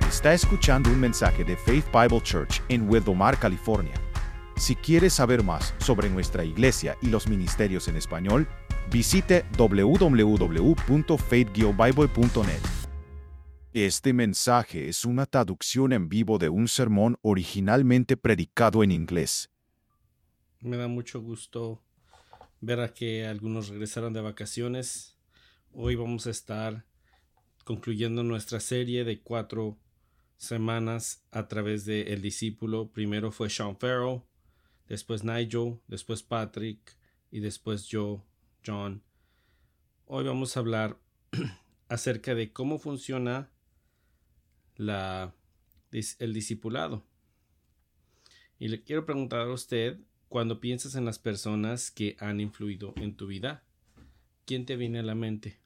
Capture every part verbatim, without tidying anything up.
Está escuchando un mensaje de Faith Bible Church en Wildomar, California. Si quieres saber más sobre nuestra iglesia y los ministerios en español, visite doble u doble u doble u punto faith bible punto net. Este mensaje es una traducción en vivo de un sermón originalmente predicado en inglés. Me da mucho gusto ver a que algunos regresaron de vacaciones. Hoy vamos a estar concluyendo nuestra serie de cuatro semanas a través de El Discípulo. Primero fue Sean Farrell, después Nigel, después Patrick y después yo, John. Hoy vamos a hablar acerca de cómo funciona la, el discipulado. Y le quiero preguntar a usted, cuando piensas en las personas que han influido en tu vida, ¿quién te viene a la mente?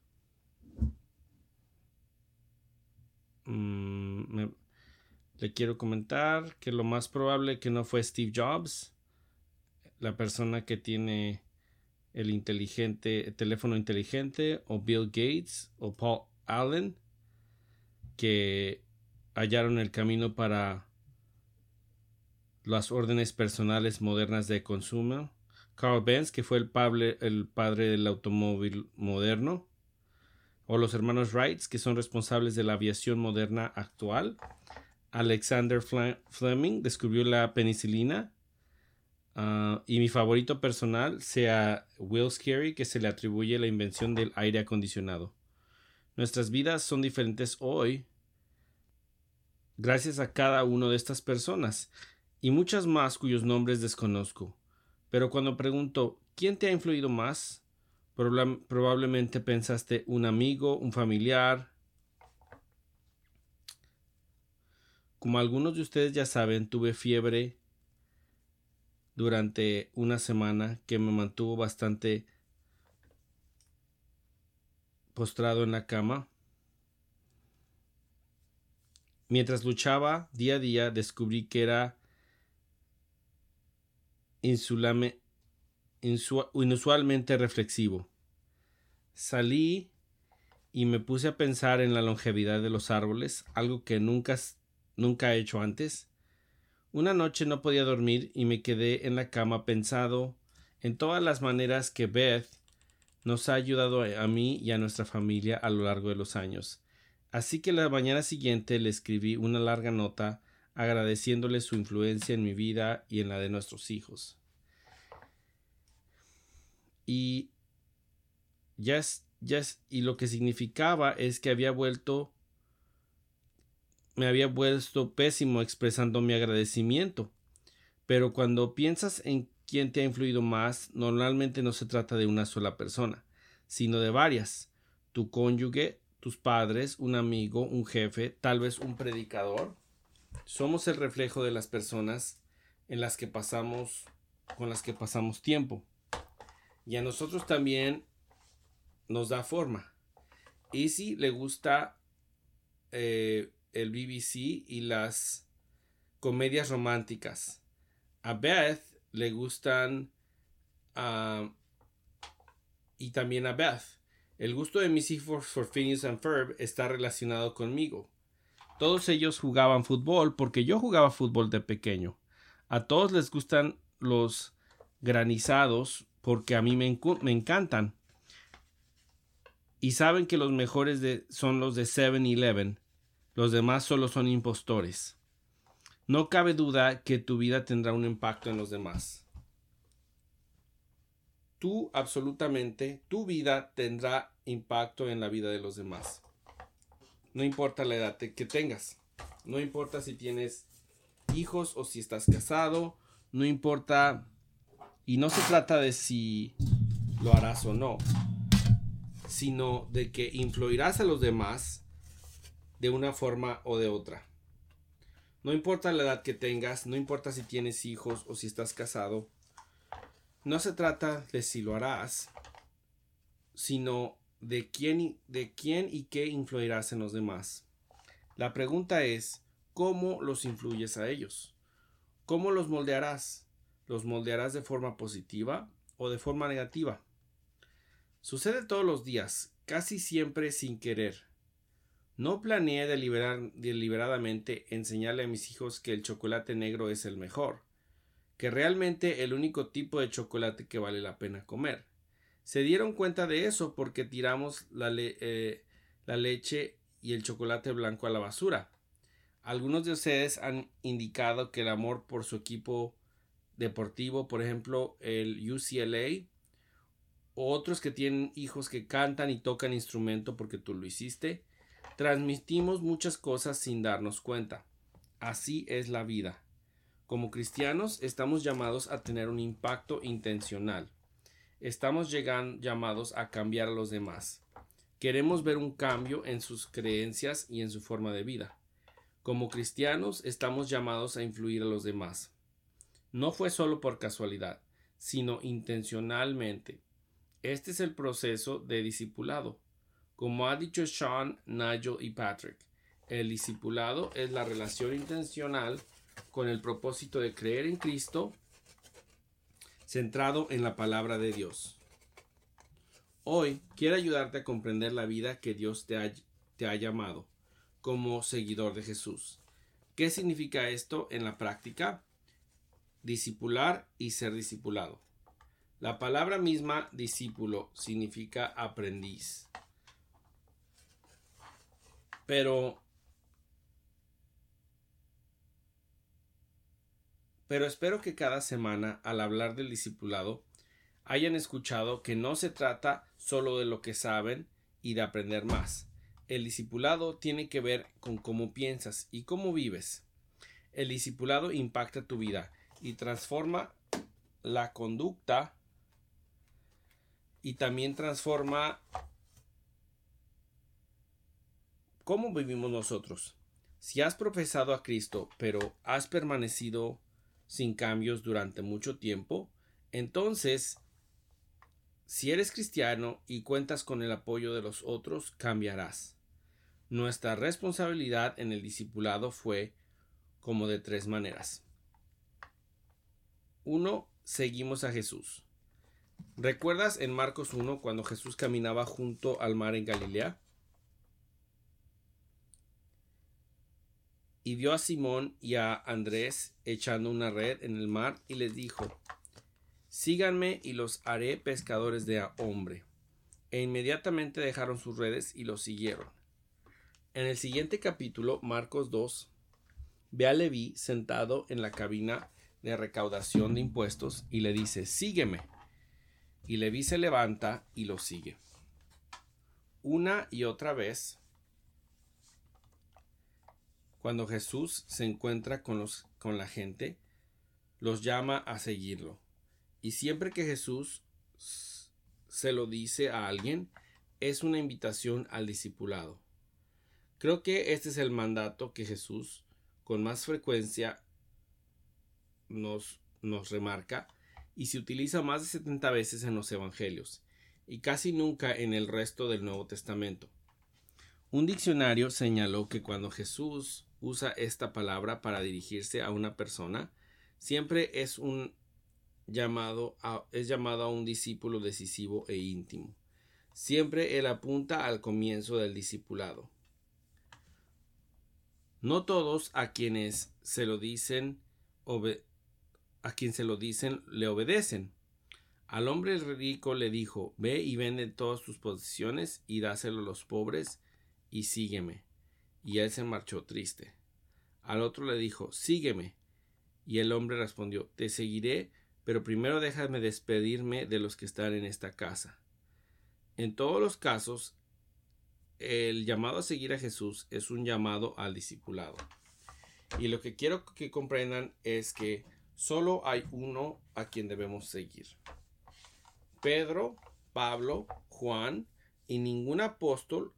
Mm, me, le quiero comentar que lo más probable que no fue Steve Jobs, la persona que tiene el inteligente, el teléfono inteligente, o Bill Gates o Paul Allen, que hallaron el camino para las órdenes personales modernas de consumo. Carl Benz, que fue el padre, el padre del automóvil moderno. O los hermanos Wright, que son responsables de la aviación moderna actual. Alexander Fleming descubrió la penicilina. Uh, y mi favorito personal sea Will Scarry, que se le atribuye la invención del aire acondicionado. Nuestras vidas son diferentes hoy gracias a cada una de estas personas y muchas más cuyos nombres desconozco. Pero cuando pregunto ¿quién te ha influido más? Proba- probablemente pensaste un amigo, un familiar. Como algunos de ustedes ya saben, tuve fiebre durante una semana que me mantuvo bastante postrado en la cama. Mientras luchaba día a día, descubrí que era insulame, insu, inusualmente reflexivo. Salí y me puse a pensar en la longevidad de los árboles, algo que nunca, nunca he hecho antes. Una noche no podía dormir y me quedé en la cama pensando en todas las maneras que Beth nos ha ayudado a mí y a nuestra familia a lo largo de los años. Así que la mañana siguiente le escribí una larga nota agradeciéndole su influencia en mi vida y en la de nuestros hijos. Y, ya es, ya es, y lo que significaba es que había vuelto, me había vuelto pésimo expresando mi agradecimiento. Pero cuando piensas en quién te ha influido más, normalmente no se trata de una sola persona, sino de varias. Tu cónyuge, tus padres, un amigo, un jefe, tal vez un predicador. Somos el reflejo de las personas en las que pasamos, con las que pasamos tiempo. Y a nosotros también nos da forma. Izzy le gusta eh, el B B C y las comedias románticas. A Beth le gustan uh, y también a Beth. El gusto de mis hijos por Phineas and Ferb está relacionado conmigo. Todos ellos jugaban fútbol porque yo jugaba fútbol de pequeño. A todos les gustan los granizados porque a mí me, enc- me encantan. Y saben que los mejores de, son los de seven eleven. Los demás solo son impostores. No cabe duda que tu vida tendrá un impacto en los demás. Tú, absolutamente, tu vida tendrá impacto en la vida de los demás. No importa la edad que tengas. No importa si tienes hijos o si estás casado. No importa. Y no se trata de si lo harás o no, sino de que influirás a los demás de una forma o de otra. No importa la edad que tengas, no importa si tienes hijos o si estás casado. No se trata de si lo harás, sino de quién, de quién y qué influirás en los demás. La pregunta es, ¿cómo los influyes a ellos? ¿Cómo los moldearás? ¿Los moldearás de forma positiva o de forma negativa? Sucede todos los días, casi siempre sin querer. No planeé deliberar, deliberadamente enseñarle a mis hijos que el chocolate negro es el mejor, que realmente el único tipo de chocolate que vale la pena comer. Se dieron cuenta de eso porque tiramos la, le eh, la leche y el chocolate blanco a la basura. Algunos de ustedes han indicado que el amor por su equipo deportivo, por ejemplo el U C L A, o otros que tienen hijos que cantan y tocan instrumento porque tú lo hiciste, transmitimos muchas cosas sin darnos cuenta. Así es la vida. Como cristianos estamos llamados a tener un impacto intencional. Estamos llegan, llamados a cambiar a los demás. Queremos ver un cambio en sus creencias y en su forma de vida. Como cristianos estamos llamados a influir a los demás. No fue solo por casualidad, sino intencionalmente. Este es el proceso de discipulado. Como ha dicho Sean, Nigel y Patrick, el discipulado es la relación intencional con el propósito de creer en Cristo, centrado en la palabra de Dios. Hoy quiero ayudarte a comprender la vida que Dios te ha, te ha llamado como seguidor de Jesús. ¿Qué significa esto en la práctica? Discipular y ser discipulado. La palabra misma discípulo significa aprendiz. Pero, pero espero que cada semana, al hablar del discipulado, hayan escuchado que no se trata solo de lo que saben y de aprender más. El discipulado tiene que ver con cómo piensas y cómo vives. El discipulado impacta tu vida y transforma la conducta y también transforma cómo vivimos nosotros. Si has profesado a Cristo, pero has permanecido sin cambios durante mucho tiempo, entonces, si eres cristiano y cuentas con el apoyo de los otros, cambiarás. Nuestra responsabilidad en el discipulado fue como de tres maneras. Uno, seguimos a Jesús. ¿Recuerdas en Marcos uno cuando Jesús caminaba junto al mar en Galilea? Y vio a Simón y a Andrés echando una red en el mar y les dijo: síganme y los haré pescadores de hombre. E inmediatamente dejaron sus redes y los siguieron. En el siguiente capítulo, Marcos dos, ve a Leví sentado en la cabina de recaudación de impuestos y le dice: sígueme. Y Leví se levanta y lo sigue. Una y otra vez, cuando Jesús se encuentra con, los, con la gente, los llama a seguirlo. Y siempre que Jesús se lo dice a alguien, es una invitación al discipulado. Creo que este es el mandato que Jesús con más frecuencia nos, nos remarca y se utiliza más de setenta veces en los evangelios y casi nunca en el resto del Nuevo Testamento. Un diccionario señaló que cuando Jesús usa esta palabra para dirigirse a una persona, siempre es un llamado a, es llamado a un discípulo decisivo e íntimo. Siempre él apunta al comienzo del discipulado. No todos a quienes se lo dicen a quien se lo dicen le obedecen. Al hombre rico le dijo: ve y vende todas tus posesiones y dáselo a los pobres y sígueme. Y él se marchó triste. Al otro le dijo: sígueme. Y el hombre respondió: te seguiré, pero primero déjame despedirme de los que están en esta casa. En todos los casos, el llamado a seguir a Jesús es un llamado al discipulado. Y lo que quiero que comprendan es que solo hay uno a quien debemos seguir. Pedro, Pablo, Juan y ningún apóstol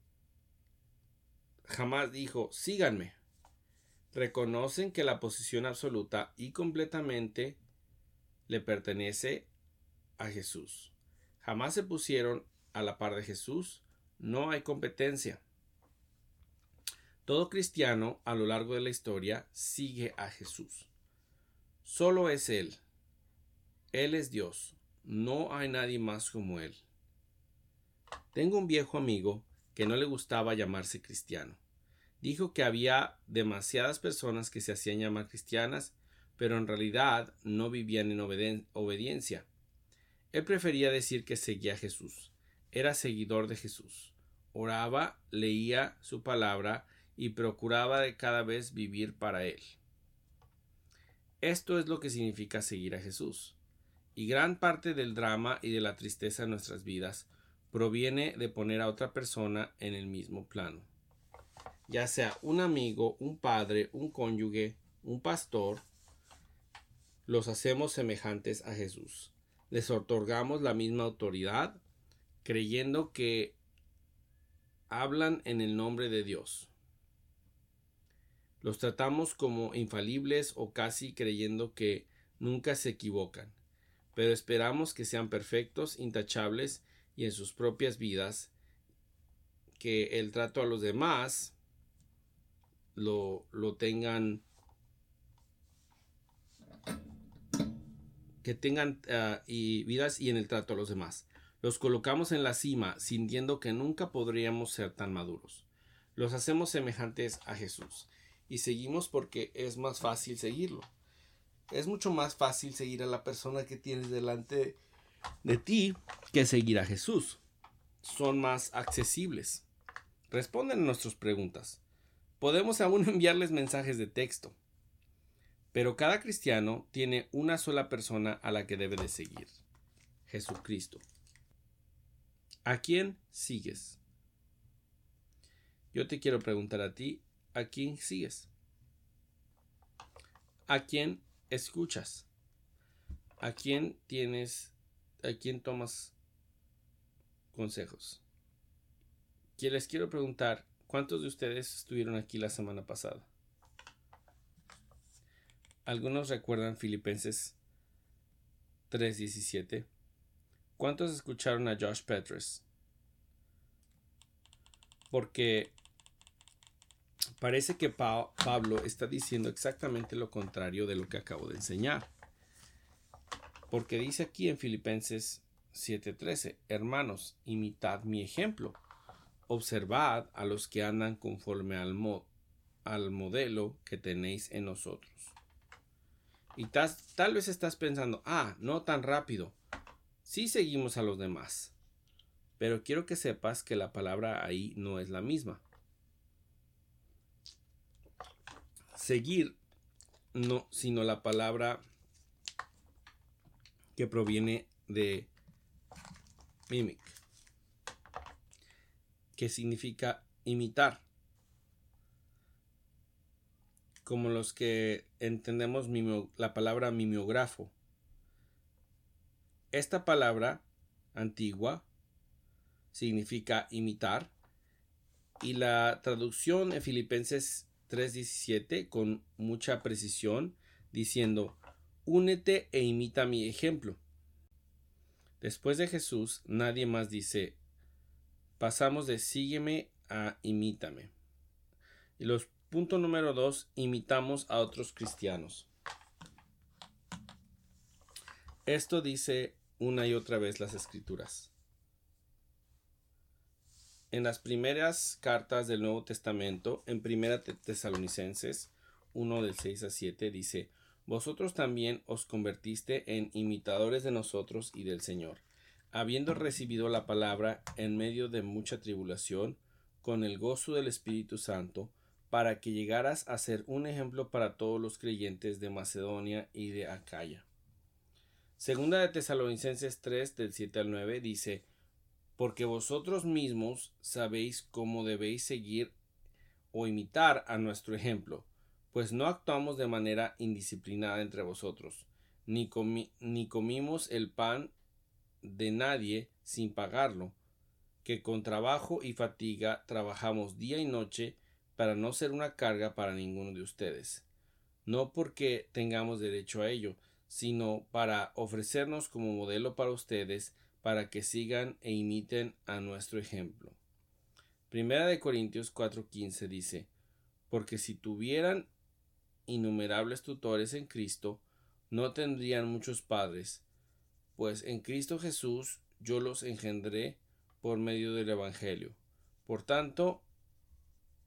jamás dijo: síganme. Reconocen que la posición absoluta y completamente le pertenece a Jesús. Jamás se pusieron a la par de Jesús. No hay competencia. Todo cristiano a lo largo de la historia sigue a Jesús. Solo es Él. Él es Dios. No hay nadie más como Él. Tengo un viejo amigo que no le gustaba llamarse cristiano. Dijo que había demasiadas personas que se hacían llamar cristianas, pero en realidad no vivían en obeden- obediencia. Él prefería decir que seguía a Jesús, era seguidor de Jesús, oraba, leía su palabra y procuraba de cada vez vivir para él. Esto es lo que significa seguir a Jesús. Y gran parte del drama y de la tristeza en nuestras vidas proviene de poner a otra persona en el mismo plano. Ya sea un amigo, un padre, un cónyuge, un pastor, los hacemos semejantes a Jesús. Les otorgamos la misma autoridad, creyendo que hablan en el nombre de Dios. Los tratamos como infalibles o casi creyendo que nunca se equivocan, pero esperamos que sean perfectos, intachables y en sus propias vidas, que el trato a los demás lo, lo tengan, que tengan uh, y vidas y en el trato a los demás. Los colocamos en la cima, sintiendo que nunca podríamos ser tan maduros. Los hacemos semejantes a Jesús y seguimos porque es más fácil seguirlo. Es mucho más fácil seguir a la persona que tienes delante de ti que seguir a Jesús. Son más accesibles. Responden a nuestras preguntas. Podemos aún enviarles mensajes de texto. Pero cada cristiano tiene una sola persona a la que debe de seguir: Jesucristo. ¿A quién sigues? Yo te quiero preguntar a ti, ¿a quién sigues? ¿A quién escuchas? ¿A quién tienes, a quién tomas consejos? Que les quiero preguntar, ¿cuántos de ustedes estuvieron aquí la semana pasada? Algunos recuerdan Filipenses tres diecisiete. ¿Cuántos escucharon a Josh Petrus? Porque parece que pa- Pablo está diciendo exactamente lo contrario de lo que acabo de enseñar. Porque dice aquí en Filipenses siete trece, hermanos, imitad mi ejemplo. Observad a los que andan conforme al, mo- al modelo que tenéis en nosotros. Y tal, tal vez estás pensando, ah, no tan rápido. Sí seguimos a los demás. Pero quiero que sepas que la palabra ahí no es la misma. Seguir, no, sino la palabra que proviene de mimic, que significa imitar. Como los que entendemos mimeo, la palabra mimeógrafo. Esta palabra antigua significa imitar, y la traducción en Filipenses tres diecisiete con mucha precisión diciendo: únete e imita mi ejemplo. Después de Jesús nadie más dice, pasamos de sígueme a imítame. Y los punto número dos, imitamos a otros cristianos. Esto dice una y otra vez las Escrituras. En las primeras cartas del Nuevo Testamento, en Primera Tesalonicenses uno del seis a siete, dice: vosotros también os convertiste en imitadores de nosotros y del Señor, habiendo recibido la palabra en medio de mucha tribulación, con el gozo del Espíritu Santo, para que llegaras a ser un ejemplo para todos los creyentes de Macedonia y de Acaya. Segunda de Tesalonicenses tres del siete al nueve dice: porque vosotros mismos sabéis cómo debéis seguir o imitar a nuestro ejemplo, pues no actuamos de manera indisciplinada entre vosotros, ni, comi- ni comimos el pan de nadie sin pagarlo, que con trabajo y fatiga trabajamos día y noche para no ser una carga para ninguno de ustedes, no porque tengamos derecho a ello, sino para ofrecernos como modelo para ustedes, para que sigan e imiten a nuestro ejemplo. Primera de Corintios cuatro quince dice: porque si tuvieran innumerables tutores en Cristo, no tendrían muchos padres, pues en Cristo Jesús yo los engendré por medio del Evangelio. Por tanto,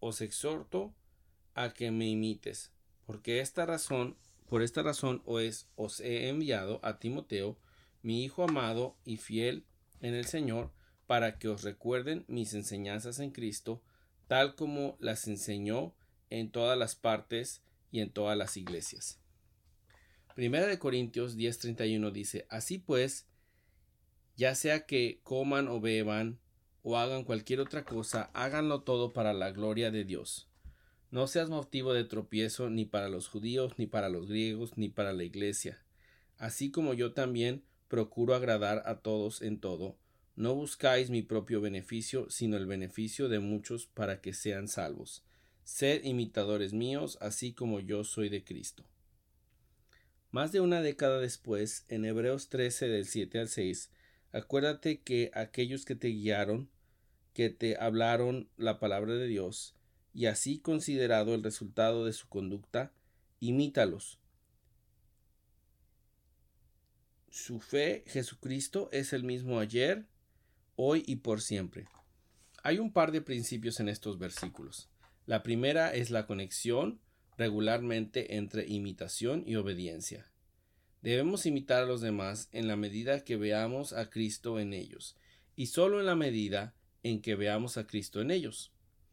os exhorto a que me imites, porque esta razón, por esta razón os, os he enviado a Timoteo, mi hijo amado y fiel en el Señor, para que os recuerden mis enseñanzas en Cristo, tal como las enseñó en todas las partes y en todas las iglesias. Primera de Corintios diez treinta y uno dice: Así pues, ya sea que coman o beban o hagan cualquier otra cosa, háganlo todo para la gloria de Dios. No seas motivo de tropiezo ni para los judíos, ni para los griegos, ni para la iglesia. Así como yo también procuro agradar a todos en todo, no buscáis mi propio beneficio, sino el beneficio de muchos para que sean salvos. Sed imitadores míos, así como yo soy de Cristo. Más de una década después, en Hebreos trece del siete al seis, acuérdate que aquellos que te guiaron, que te hablaron la palabra de Dios, y así considerado el resultado de su conducta, imítalos. Su fe, Jesucristo, es el mismo ayer, hoy y por siempre. Hay un par de principios en estos versículos. La primera es la conexión regularmente entre imitación y obediencia. Debemos imitar a los demás en la medida que veamos a Cristo en ellos, y solo en la medida en que veamos a Cristo en ellos.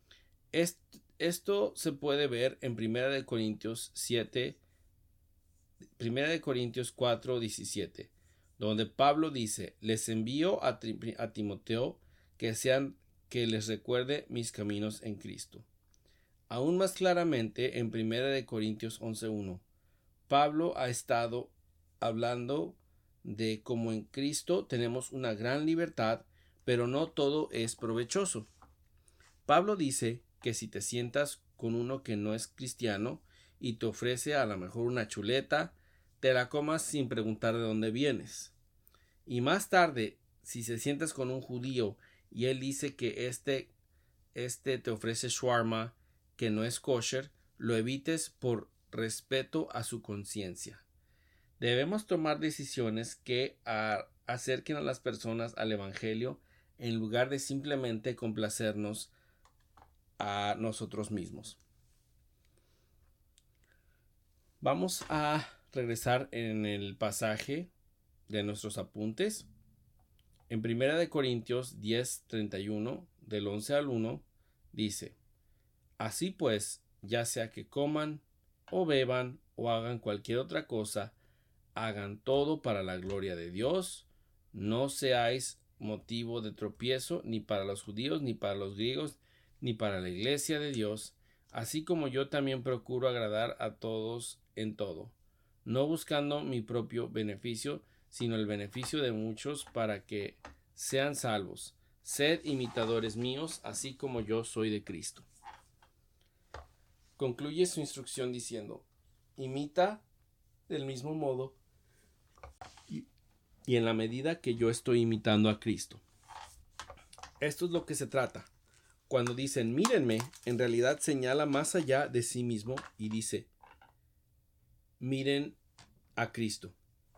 Esto se puede ver en Primera de Corintios siete, Primera de Corintios cuatro diecisiete, donde Pablo dice: les envío a, a Timoteo que sean que les recuerde mis caminos en Cristo. Aún más claramente en Primera de Corintios once uno, Pablo ha estado hablando de cómo en Cristo tenemos una gran libertad, pero no todo es provechoso. Pablo dice que si te sientas con uno que no es cristiano y te ofrece a lo mejor una chuleta, te la comas sin preguntar de dónde vienes. Y más tarde, si se sientas con un judío y él dice que este, este te ofrece shawarma que no es kosher, lo evites por respeto a su conciencia. Debemos tomar decisiones que a, acerquen a las personas al Evangelio en lugar de simplemente complacernos a nosotros mismos. Vamos a regresar en el pasaje de nuestros apuntes. En Primera de Corintios diez treinta y uno, del once al uno, dice: Así pues, ya sea que coman o beban o hagan cualquier otra cosa, hagan todo para la gloria de Dios. No seáis motivo de tropiezo ni para los judíos, ni para los griegos, ni para la iglesia de Dios, así como yo también procuro agradar a todos en todo, no buscando mi propio beneficio, sino el beneficio de muchos para que sean salvos. Sed imitadores míos, así como yo soy de Cristo. Concluye su instrucción diciendo: imita del mismo modo y, y en la medida que yo estoy imitando a Cristo. Esto es lo que se trata. Cuando dicen mírenme, en realidad señala más allá de sí mismo y dice: miren a Cristo.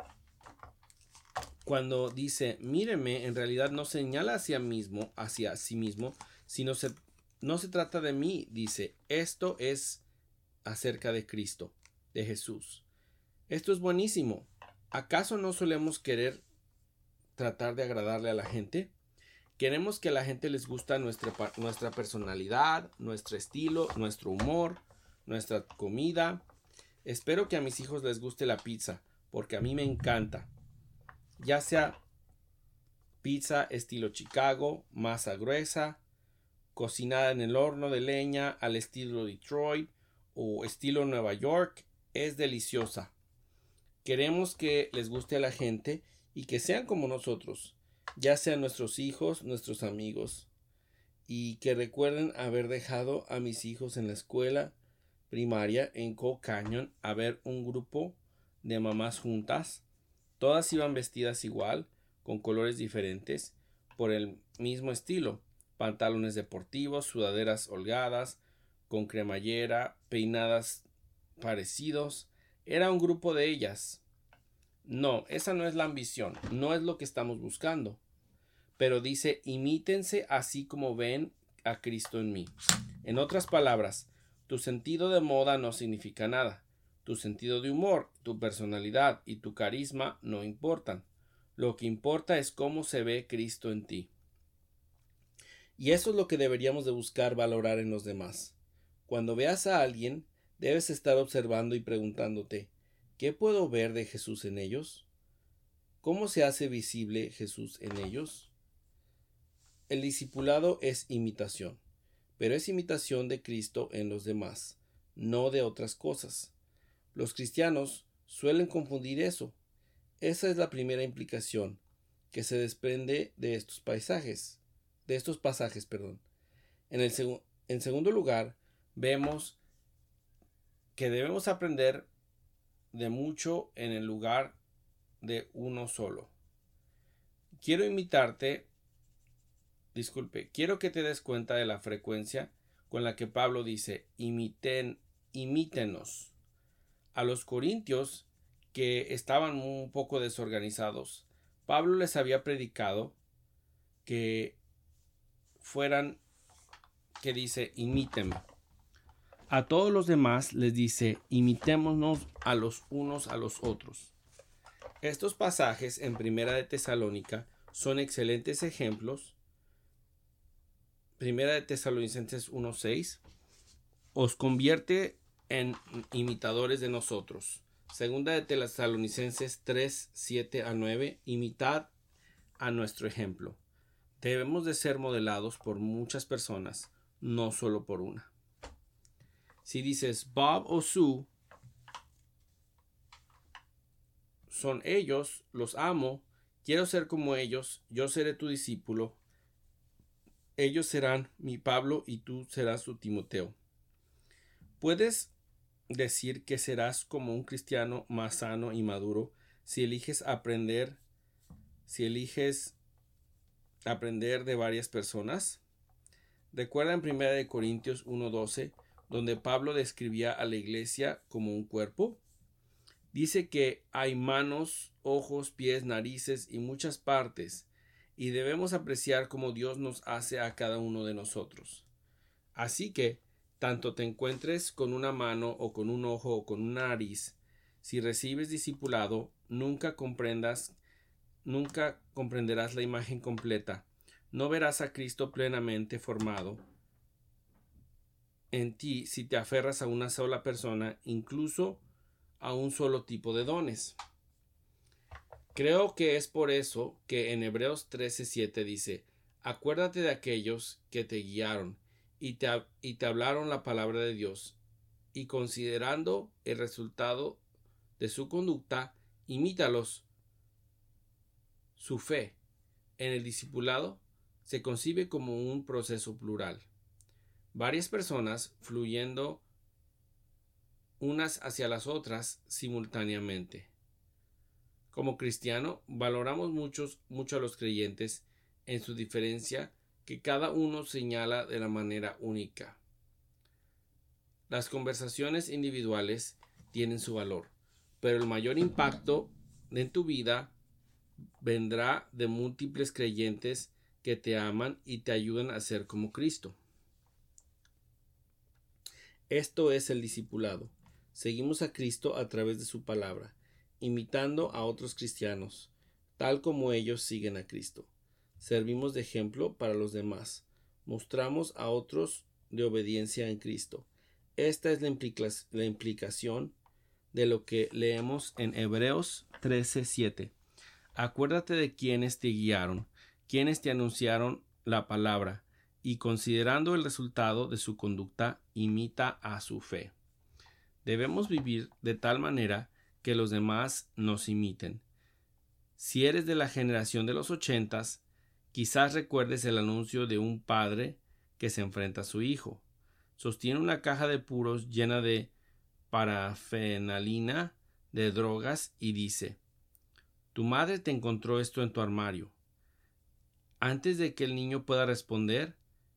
Cuando dice mírenme, en realidad no señala hacia mismo, hacia sí mismo, sino se, no se trata de mí, dice, esto es acerca de Cristo, de Jesús. Esto es buenísimo. ¿Acaso no solemos querer tratar de agradarle a la gente? Queremos que a la gente les gusta nuestra, nuestra personalidad, nuestro estilo, nuestro humor, nuestra comida. Espero que a mis hijos les guste la pizza, porque a mí me encanta. Ya sea pizza estilo Chicago, masa gruesa, cocinada en el horno de leña al estilo Detroit o estilo Nueva York, es deliciosa. Queremos que les guste a la gente y que sean como nosotros, ya sean nuestros hijos, nuestros amigos, y que recuerden haber dejado a mis hijos en la escuela primaria en Coal Canyon a ver un grupo de mamás juntas. Todas iban vestidas igual, con colores diferentes, por el mismo estilo: pantalones deportivos, sudaderas holgadas, con cremallera, peinadas parecidos. Era un grupo de ellas. No, esa no es la ambición, no es lo que estamos buscando. Pero dice, imítense así como ven a Cristo en mí. En otras palabras, tu sentido de moda no significa nada. Tu sentido de humor, tu personalidad y tu carisma no importan. Lo que importa es cómo se ve Cristo en ti. Y eso es lo que deberíamos de buscar valorar en los demás. Cuando veas a alguien, debes estar observando y preguntándote, ¿qué puedo ver de Jesús en ellos? ¿Cómo se hace visible Jesús en ellos? El discipulado es imitación, pero es imitación de Cristo en los demás, no de otras cosas. Los cristianos suelen confundir eso. Esa es la primera implicación que se desprende de estos paisajes, de estos pasajes, perdón. En, el seg- en segundo lugar, vemos que debemos aprender de mucho en el lugar de uno solo. Quiero imitarte, disculpe, quiero que te des cuenta de la frecuencia con la que Pablo dice, imiten, imítenos. A los corintios, que estaban un poco desorganizados, Pablo les había predicado que fueran, que dice, imítenme. A todos los demás les dice, imitémonos a los unos a los otros. Estos pasajes en Primera de Tesalónica son excelentes ejemplos. Primera de Tesalonicenses uno seis os convierte en imitadores de nosotros. Segunda de Tesalonicenses tres siete a nueve, imitad a nuestro ejemplo. Debemos de ser modelados por muchas personas, no solo por una. Si dices Bob o Sue, son ellos, los amo, quiero ser como ellos, yo seré tu discípulo, ellos serán mi Pablo y tú serás su Timoteo. Puedes decir que serás como un cristiano más sano y maduro si eliges aprender, si eliges aprender de varias personas. Recuerda en primera de Corintios uno doce, donde Pablo describía a la iglesia como un cuerpo. Dice que hay manos, ojos, pies, narices y muchas partes, y debemos apreciar cómo Dios nos hace a cada uno de nosotros. Así que, tanto te encuentres con una mano o con un ojo o con una nariz, si recibes discipulado, nunca comprendas, nunca comprenderás la imagen completa. No verás a Cristo plenamente formado en ti si te aferras a una sola persona, incluso a un solo tipo de dones. Creo que es por eso que en Hebreos trece siete dice, acuérdate de aquellos que te guiaron y te, y te hablaron la palabra de Dios, y considerando el resultado de su conducta, imítalos. Su fe en el discipulado se concibe como un proceso plural. Varias personas fluyendo unas hacia las otras simultáneamente. Como cristiano, valoramos muchos, mucho a los creyentes en su diferencia que cada uno señala de la manera única. Las conversaciones individuales tienen su valor, pero el mayor impacto en tu vida vendrá de múltiples creyentes que te aman y te ayudan a ser como Cristo. Esto es el discipulado. Seguimos a Cristo a través de su palabra, imitando a otros cristianos, tal como ellos siguen a Cristo. Servimos de ejemplo para los demás. Mostramos a otros de obediencia en Cristo. Esta es la, implica la implicación de lo que leemos en Hebreos trece siete. Acuérdate de quienes te guiaron, quienes te anunciaron la palabra, y considerando el resultado de su conducta, imita a su fe. Debemos vivir de tal manera que los demás nos imiten. Si eres de la generación de los ochentas, quizás recuerdes el anuncio de un padre que se enfrenta a su hijo. Sostiene una caja de puros llena de parafenalina, de drogas, y dice: tu madre te encontró esto en tu armario. Antes de que el niño pueda responder,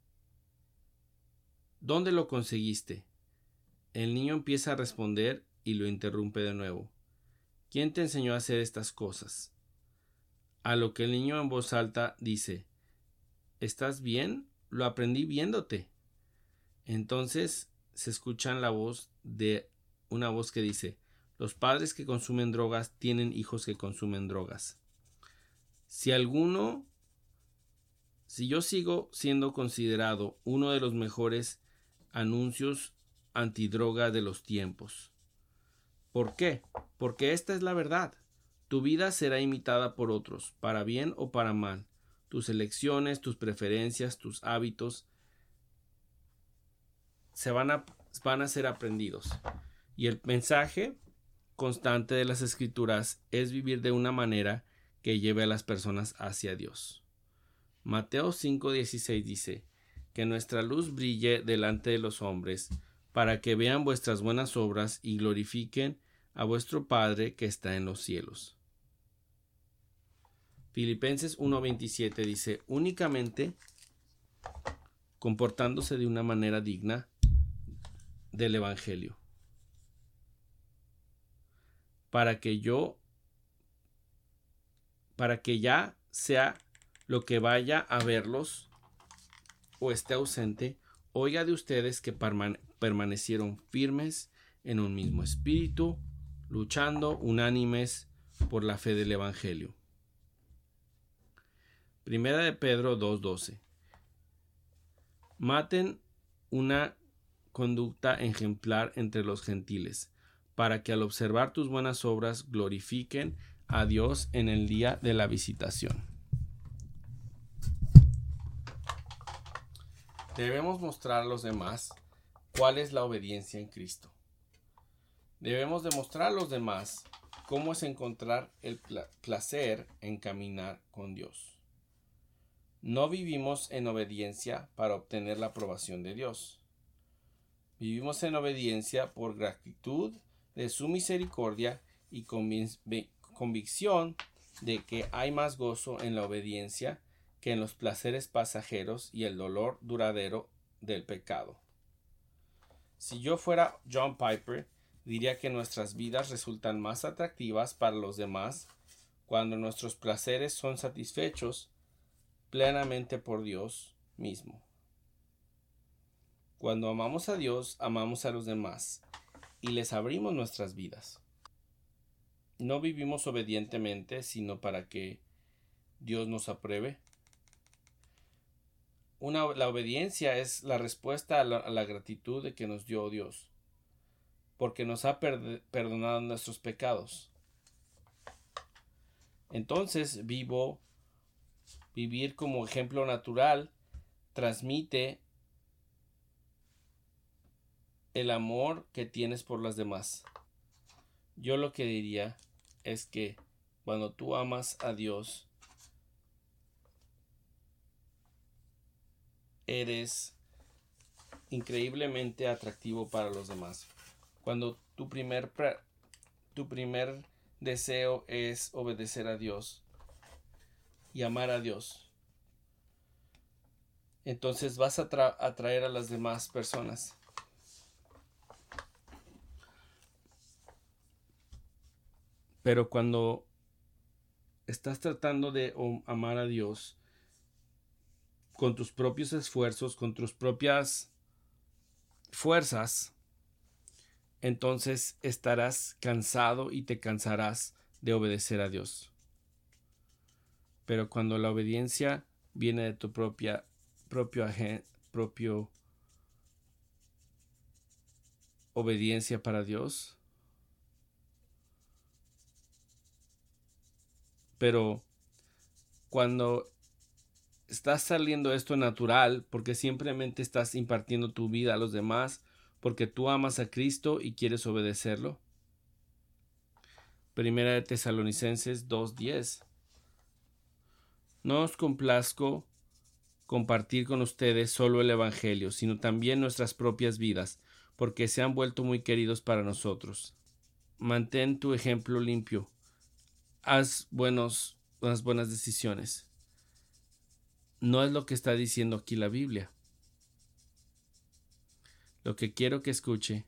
¿dónde lo conseguiste? El niño empieza a responder y lo interrumpe de nuevo. ¿Quién te enseñó a hacer estas cosas? A lo que el niño en voz alta dice: ¿estás bien? lo aprendí viéndote. Entonces se escucha la voz de una voz que dice: los padres que consumen drogas tienen hijos que consumen drogas. Si alguno, si yo sigo siendo considerado uno de los mejores anuncios antidroga de los tiempos. ¿Por qué? Porque esta es la verdad. Tu vida será imitada por otros, para bien o para mal. Tus elecciones, tus preferencias, tus hábitos se van a, van a ser aprendidos. Y el mensaje constante de las Escrituras es vivir de una manera que lleve a las personas hacia Dios. Mateo cinco dieciséis dice: que nuestra luz brille delante de los hombres, para que vean vuestras buenas obras y glorifiquen a vuestro Padre que está en los cielos. Filipenses uno veintisiete dice: únicamente comportándose de una manera digna del Evangelio, para que yo, para que ya sea lo que vaya a verlos o esté ausente, oiga de ustedes que permane- permanecieron firmes en un mismo espíritu, luchando unánimes por la fe del Evangelio. Primera de Pedro dos doce. Maten una conducta ejemplar entre los gentiles, para que al observar tus buenas obras glorifiquen a Dios en el día de la visitación. Debemos mostrar a los demás cuál es la obediencia en Cristo. Debemos demostrar a los demás cómo es encontrar el pla- placer en caminar con Dios. No vivimos en obediencia para obtener la aprobación de Dios. Vivimos en obediencia por gratitud de su misericordia y convic- convicción de que hay más gozo en la obediencia que en los placeres pasajeros y el dolor duradero del pecado. Si yo fuera John Piper, diría que nuestras vidas resultan más atractivas para los demás cuando nuestros placeres son satisfechos plenamente por Dios mismo. Cuando amamos a Dios, amamos a los demás y les abrimos nuestras vidas. No vivimos obedientemente, sino para que Dios nos apruebe. Una, la obediencia es la respuesta a la, a la gratitud de que nos dio Dios, porque nos ha per- perdonado nuestros pecados. Entonces, vivo, vivir como ejemplo natural transmite el amor que tienes por las demás. Yo lo que diría es que cuando tú amas a Dios, eres increíblemente atractivo para los demás. Cuando tu primer, tu primer deseo es obedecer a Dios y amar a Dios, entonces vas a tra- atraer a las demás personas. Pero cuando estás tratando de amar a Dios con tus propios esfuerzos, con tus propias fuerzas, entonces estarás cansado y te cansarás de obedecer a Dios. Pero cuando la obediencia viene de tu propia propio, propio obediencia para Dios, pero cuando estás saliendo esto natural, porque simplemente estás impartiendo tu vida a los demás, porque tú amas a Cristo y quieres obedecerlo. Primera de Tesalonicenses dos diez. No os complazco compartir con ustedes solo el Evangelio, sino también nuestras propias vidas, porque se han vuelto muy queridos para nosotros. Mantén tu ejemplo limpio. Haz buenos, unas buenas decisiones. No es lo que está diciendo aquí la Biblia. Lo que quiero que escuche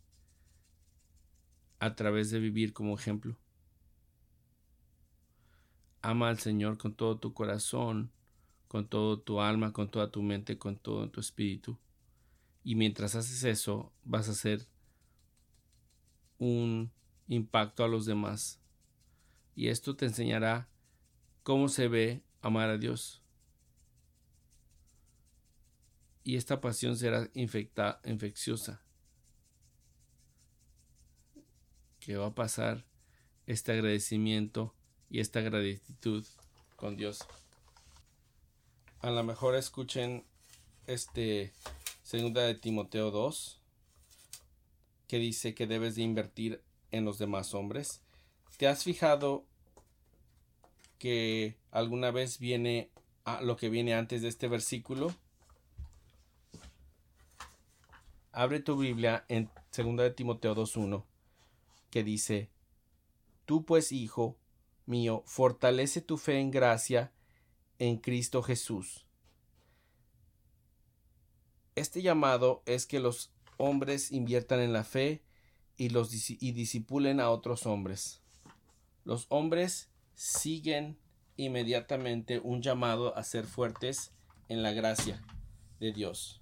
a través de vivir como ejemplo. Ama al Señor con todo tu corazón, con todo tu alma, con toda tu mente, con todo tu espíritu. Y mientras haces eso, vas a hacer un impacto a los demás. Y esto te enseñará cómo se ve amar a Dios. Y esta pasión será infecta, infecciosa. Que va a pasar este agradecimiento y esta gratitud con Dios. A lo mejor escuchen este segunda de Timoteo dos, que dice que debes de invertir en los demás hombres. ¿Te has fijado que alguna vez viene a lo que viene antes de este versículo? Abre tu Biblia en segunda de Timoteo dos uno, que dice: Tú pues, hijo mío, fortalece tu fe en gracia en Cristo Jesús. Este llamado es que los hombres inviertan en la fe y, los, y disipulen a otros hombres. Los hombres siguen inmediatamente un llamado a ser fuertes en la gracia de Dios.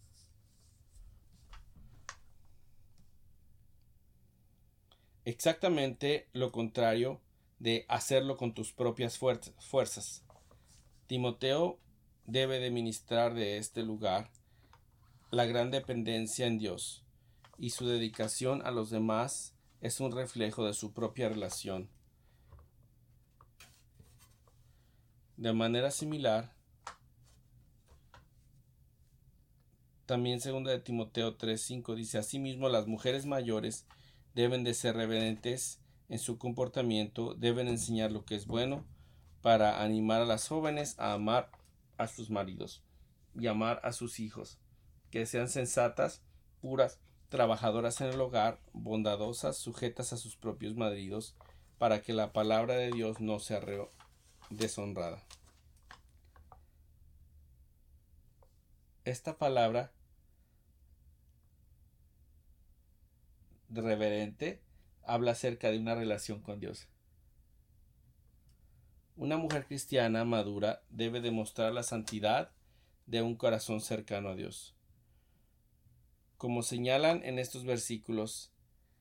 Exactamente lo contrario de hacerlo con tus propias fuerzas. Timoteo debe de ministrar de este lugar la gran dependencia en Dios, y su dedicación a los demás es un reflejo de su propia relación. De manera similar, también segunda de Timoteo tres cinco dice: Asimismo, las mujeres mayores deben de ser reverentes en su comportamiento, deben enseñar lo que es bueno para animar a las jóvenes a amar a sus maridos y amar a sus hijos, que sean sensatas, puras, trabajadoras en el hogar, bondadosas, sujetas a sus propios maridos, para que la palabra de Dios no sea deshonrada. Esta palabra reverente habla acerca de una relación con Dios. Una mujer cristiana madura debe demostrar la santidad de un corazón cercano a Dios. Como señalan en estos versículos,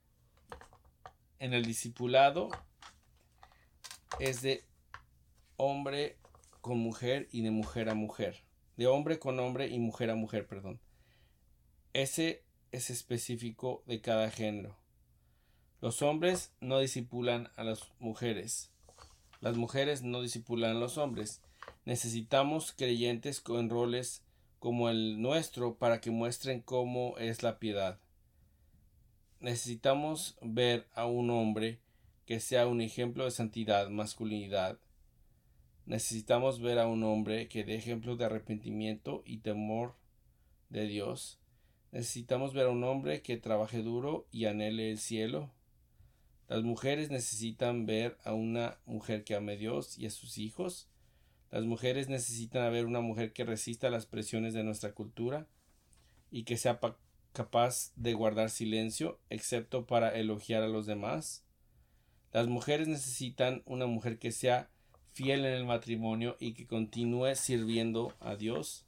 en el discipulado es de hombre con mujer y de mujer a mujer. De hombre con hombre y mujer a mujer, perdón. Ese es específico de cada género. Los hombres no discipulan a las mujeres. Las mujeres no discipulan a los hombres. Necesitamos creyentes con roles como el nuestro para que muestren cómo es la piedad. Necesitamos ver a un hombre que sea un ejemplo de santidad, masculinidad. Necesitamos ver a un hombre que dé ejemplo de arrepentimiento y temor de Dios. Necesitamos ver a un hombre que trabaje duro y anhele el cielo. Las mujeres necesitan ver a una mujer que ame a Dios y a sus hijos. Las mujeres necesitan ver una mujer que resista las presiones de nuestra cultura y que sea capaz de guardar silencio, excepto para elogiar a los demás. Las mujeres necesitan una mujer que sea fiel en el matrimonio y que continúe sirviendo a Dios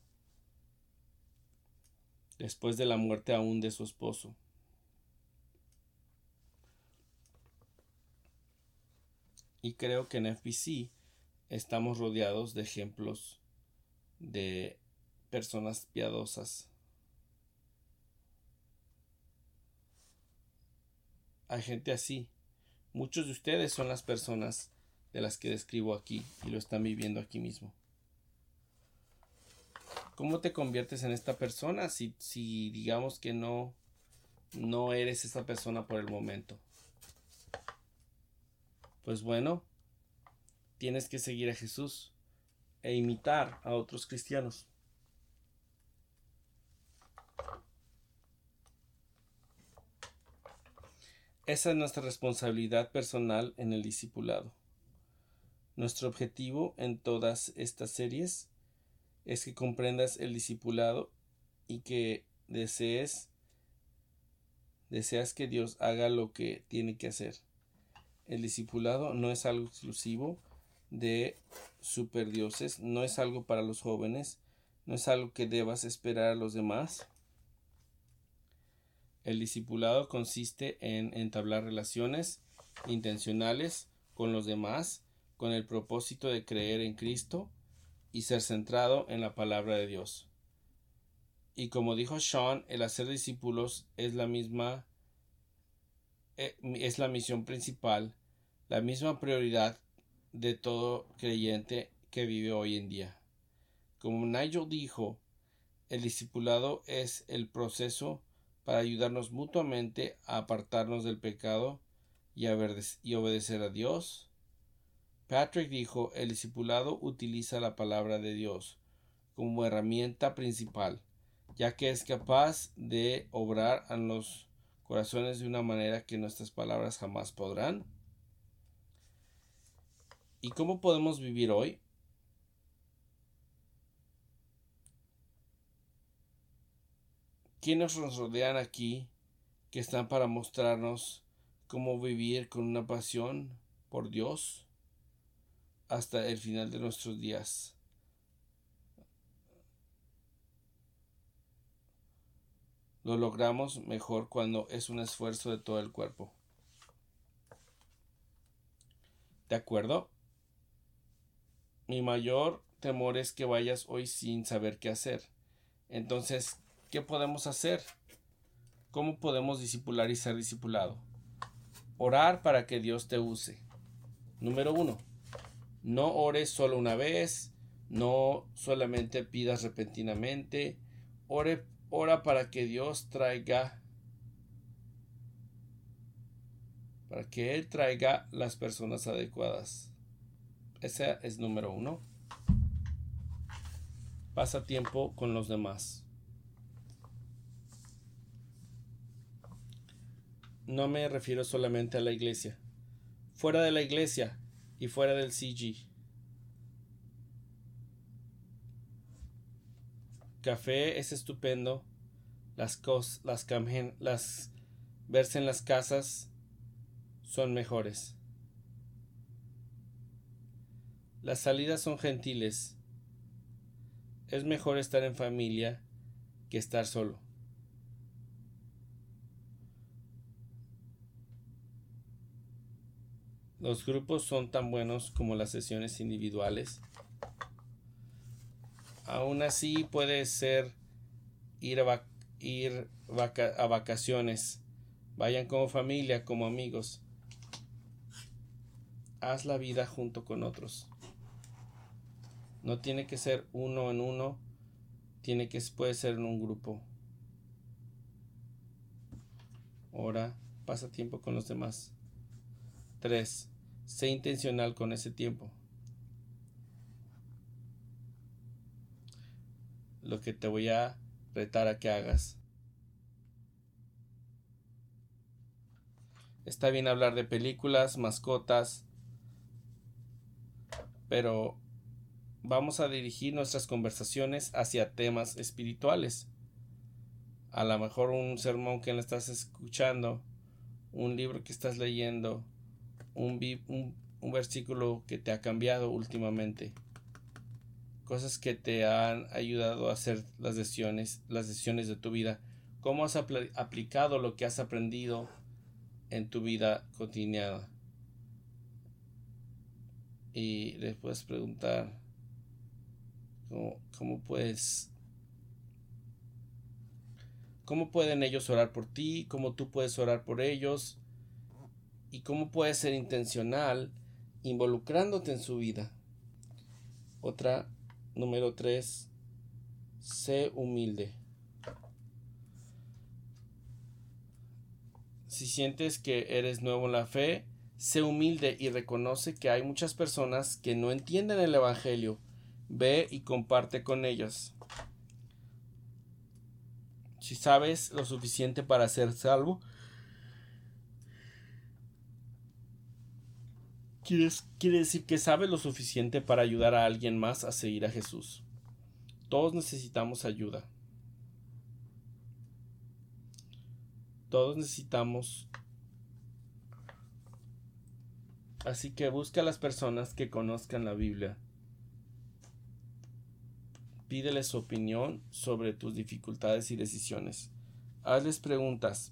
después de la muerte aún de su esposo. Y creo que en F B C estamos rodeados de ejemplos de personas piadosas. Hay gente así. Muchos de ustedes son las personas de las que describo aquí y lo están viviendo aquí mismo. ¿Cómo te conviertes en esta persona si, si digamos que no, no eres esa persona por el momento? Pues bueno, tienes que seguir a Jesús e imitar a otros cristianos. Esa es nuestra responsabilidad personal en el discipulado. Nuestro objetivo en todas estas series es que comprendas el discipulado y que desees, deseas que Dios haga lo que tiene que hacer. El discipulado no es algo exclusivo de superdioses. No es algo para los jóvenes. No es algo que debas esperar a los demás. El discipulado consiste en entablar relaciones intencionales con los demás con el propósito de creer en Cristo y ser centrado en la palabra de Dios. Y como dijo Sean, el hacer discípulos es la misma es la misión principal, la misma prioridad de todo creyente que vive hoy en día. Como Nigel dijo, el discipulado es el proceso para ayudarnos mutuamente a apartarnos del pecado y, a y obedecer a Dios. Patrick dijo, el discipulado utiliza la palabra de Dios como herramienta principal, ya que es capaz de obrar en los corazones de una manera que nuestras palabras jamás podrán. ¿Y cómo podemos vivir hoy? ¿Quiénes nos rodean aquí que están para mostrarnos cómo vivir con una pasión por Dios hasta el final de nuestros días? Lo logramos mejor cuando es un esfuerzo de todo el cuerpo. ¿De acuerdo? Mi mayor temor es que vayas hoy sin saber qué hacer. Entonces, ¿qué podemos hacer? ¿Cómo podemos discipular y ser discipulado? Orar para que Dios te use. Número uno. No ores solo una vez. No solamente pidas repentinamente. Ore, ora para que Dios traiga, para que Él traiga las personas adecuadas. Ese es número uno. Pasa tiempo con los demás. No me refiero solamente a la iglesia. Fuera de la iglesia y fuera del C G. Café es estupendo. Las cosas, las, las verse en las casas son mejores. Las salidas son gentiles. Es mejor estar en familia que estar solo. Los grupos son tan buenos como las sesiones individuales. Aún así puede ser ir a, vac ir vaca a vacaciones. Vayan como familia, como amigos. Haz la vida junto con otros. No tiene que ser uno en uno. Tiene que, puede ser en un grupo. Ora, pasa tiempo con los demás. tres. Sé intencional con ese tiempo. Lo que te voy a retar a que hagas. Está bien hablar de películas, mascotas, pero vamos a dirigir nuestras conversaciones hacia temas espirituales. A lo mejor un sermón que le estás escuchando, un libro que estás leyendo, un, un, un versículo que te ha cambiado últimamente. Cosas que te han ayudado a hacer las decisiones, las decisiones de tu vida. ¿Cómo has apl- aplicado lo que has aprendido en tu vida cotidiana? Y les puedes preguntar cómo, cómo puedes cómo pueden ellos orar por ti, cómo tú puedes orar por ellos y cómo puedes ser intencional involucrándote en su vida. Otra, número tres, sé humilde. Si sientes que eres nuevo en la fe, sé humilde y reconoce que hay muchas personas que no entienden el evangelio. Ve y comparte con ellas. Si sabes lo suficiente para ser salvo, quiere decir que sabes lo suficiente para ayudar a alguien más a seguir a Jesús. Todos necesitamos ayuda. Todos necesitamos Así que busca a las personas que conozcan la Biblia. Pídeles su opinión sobre tus dificultades y decisiones. Hazles preguntas.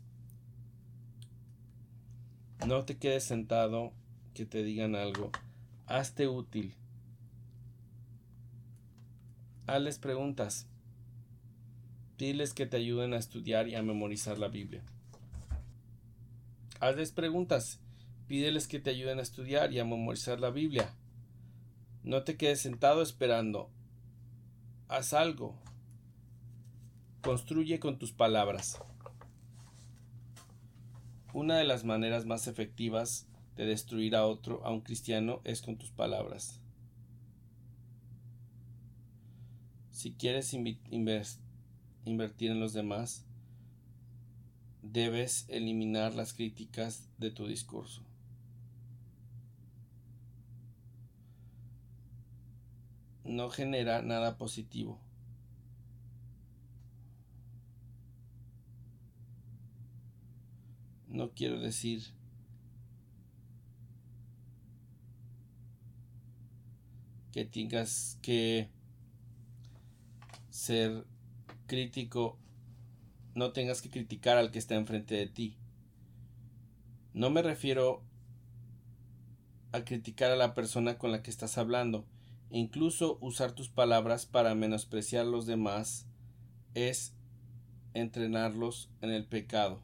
No te quedes sentado que te digan algo. Hazte útil. Hazles preguntas. Diles que te ayuden a estudiar y a memorizar la Biblia. Hazles preguntas. Pídeles que te ayuden a estudiar y a memorizar la Biblia. No te quedes sentado esperando. Haz algo. Construye con tus palabras. Una de las maneras más efectivas de destruir a otro, a un cristiano, es con tus palabras. Si quieres invertir en los demás, debes eliminar las críticas de tu discurso. No genera nada positivo. No quiero decir que tengas que ser crítico, no tengas que criticar al que está enfrente de ti. No me refiero a criticar a la persona con la que estás hablando. Incluso usar tus palabras para menospreciar a los demás es entrenarlos en el pecado.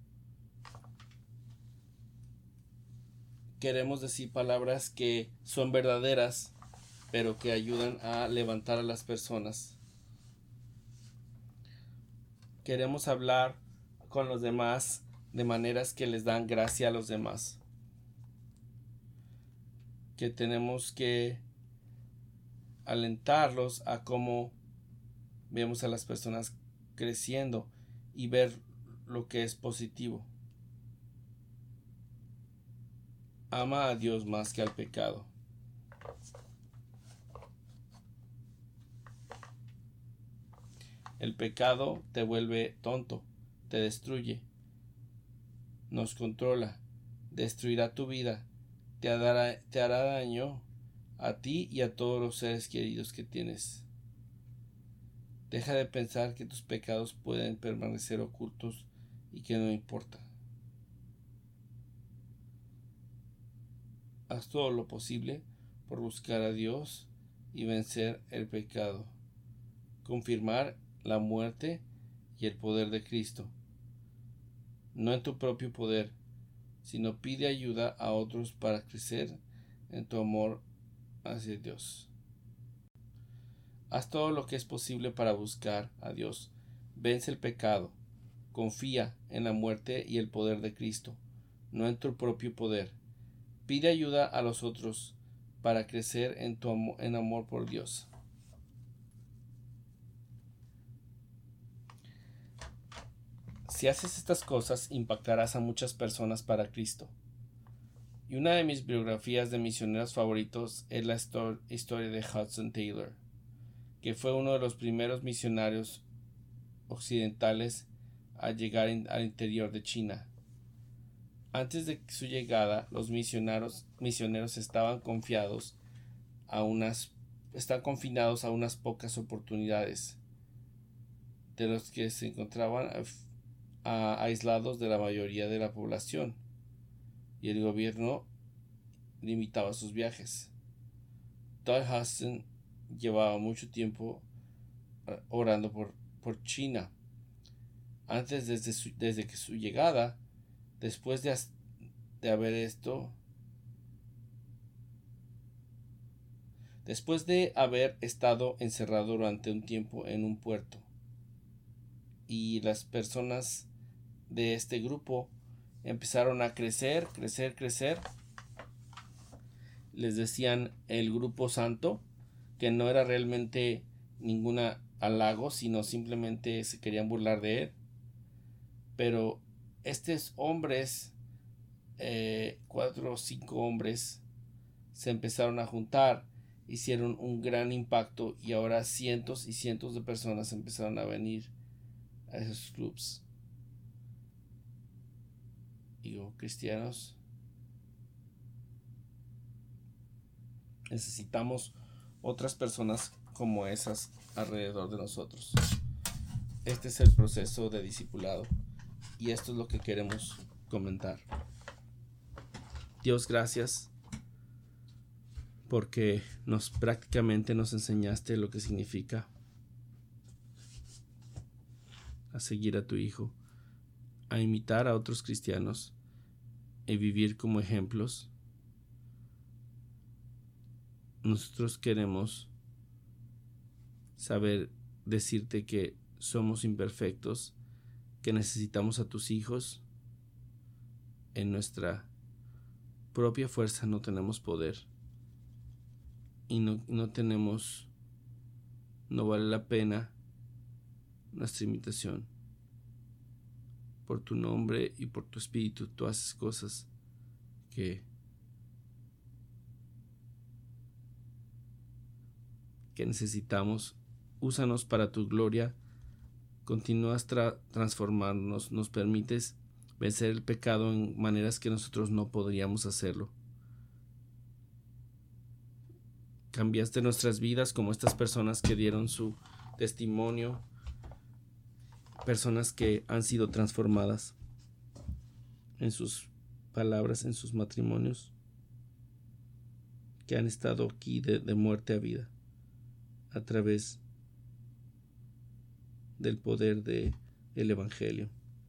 Queremos decir palabras que son verdaderas, pero que ayudan a levantar a las personas. Queremos hablar con los demás de maneras que les dan gracia a los demás. Que tenemos que alentarlos a cómo vemos a las personas creciendo y ver lo que es positivo. Ama a Dios más que al pecado. El pecado te vuelve tonto, te destruye, nos controla, destruirá tu vida, te hará, te hará daño a ti y a todos los seres queridos que tienes. Deja de pensar que tus pecados pueden permanecer ocultos y que no importa. Haz todo lo posible por buscar a Dios y vencer el pecado. Confirmar la muerte y el poder de Cristo. No en tu propio poder, sino pide ayuda a otros para crecer en tu amor hacia Dios. Haz todo lo que es posible para buscar a Dios. Vence el pecado. Confía en la muerte y el poder de Cristo, no en tu propio poder. Pide ayuda a los otros para crecer en tu amor, en amor por Dios. Si haces estas cosas, impactarás a muchas personas para Cristo. Y una de mis biografías de misioneros favoritos es la histor- historia de Hudson Taylor, que fue uno de los primeros misionarios occidentales a llegar in- al interior de China. Antes de su llegada, los misioneros, misioneros estaban confiados a unas, están confinados a unas pocas oportunidades, de los que se encontraban a, a, aislados de la mayoría de la población, y el gobierno limitaba sus viajes. Doug Hudson llevaba mucho tiempo orando por, por China. Antes, desde, su, desde que su llegada, después de, de haber esto, después de haber estado encerrado durante un tiempo en un puerto, y las personas de este grupo empezaron a crecer, crecer, crecer. Les decían el grupo santo, que no era realmente ninguna halago, sino simplemente se querían burlar de él. Pero estos hombres, eh, cuatro o cinco hombres, se empezaron a juntar, hicieron un gran impacto y ahora cientos y cientos de personas empezaron a venir a esos clubs. Digo, cristianos. Necesitamos otras personas como esas alrededor de nosotros. Este es el proceso de discipulado y esto es lo que queremos comentar. Dios, gracias porque nos prácticamente nos enseñaste lo que significa a seguir a tu Hijo, a imitar a otros cristianos y vivir como ejemplos. Nosotros queremos saber decirte que somos imperfectos, que necesitamos a tus hijos. En nuestra propia fuerza no tenemos poder y no, no tenemos, no vale la pena nuestra imitación. Por tu nombre y por tu espíritu tú haces cosas que que necesitamos. Úsanos para tu gloria. Continúas tra- transformarnos. Nos permites vencer el pecado en maneras que nosotros no podríamos hacerlo. Cambiaste nuestras vidas como estas personas que dieron su testimonio. Personas que han sido transformadas en sus palabras, en sus matrimonios, que han estado aquí de, de muerte a vida a través del poder de el Evangelio,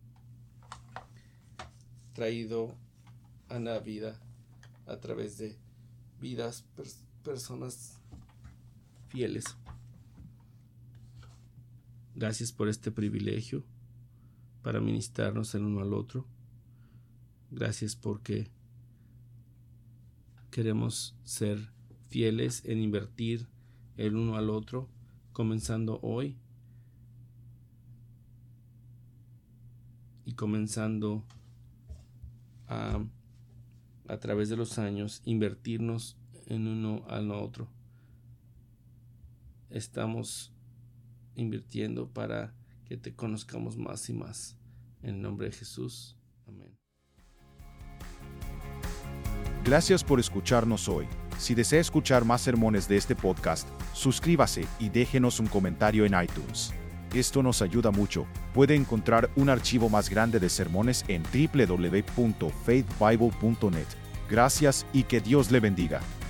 traído a la vida a través de vidas, pers- personas fieles. Gracias por este privilegio para ministrarnos el uno al otro. Gracias porque queremos ser fieles en invertir el uno al otro, comenzando hoy y comenzando a, a través de los años, invertirnos en uno al otro. Estamos invirtiendo para que te conozcamos más y más. En el nombre de Jesús. Amén. Gracias por escucharnos hoy. Si desea escuchar más sermones de este podcast, suscríbase y déjenos un comentario en iTunes. Esto nos ayuda mucho. Puede encontrar un archivo más grande de sermones en doble u doble u doble u punto faith bible punto net. Gracias y que Dios le bendiga.